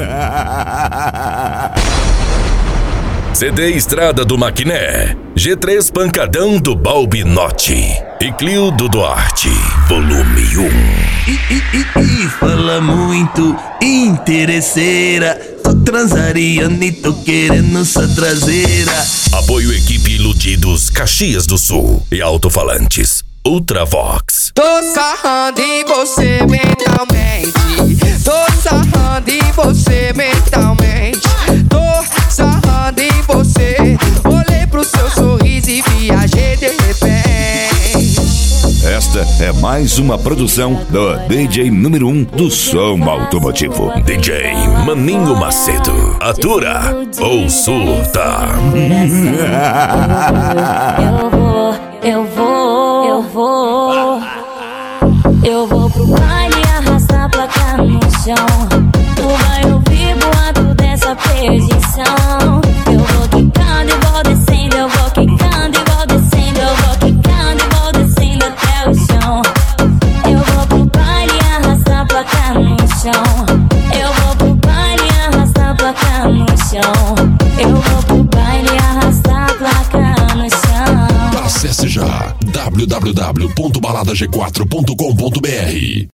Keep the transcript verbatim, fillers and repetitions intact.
C D Estrada do Maquiné, G três Pancadão do Balbinote e Clio do Duarte, volume um. I, I, I, I, fala muito, interesseira. Tô transariando e tô querendo sua traseira. Apoio equipe Iludidos, Caxias do Sul e Alto-Falantes, Ultravox. Tô sarrando em você mentalmente. Tô sarrando em você mentalmente. Tô sarrando em você. Olhei pro seu sorriso e viajei de repente. Esta é mais uma produção do D J número um do som automotivo, D J Maninho Macedo. Atura ou surta? Eu vou, eu vou, eu vou pro baile arrastar a placa no chão. Tu vai ouvir boato dessa perdição. Eu vou quicando e vou descendo, eu vou quicando e vou descendo, eu vou quicando e vou descendo até o chão. Eu vou pro baile arrastar a placa no chão. Eu vou pro baile arrastar a placa no chão. Eu vou pro baile arrastar a placa no chão. Acesse já w w w ponto balada g quatro ponto com ponto b r.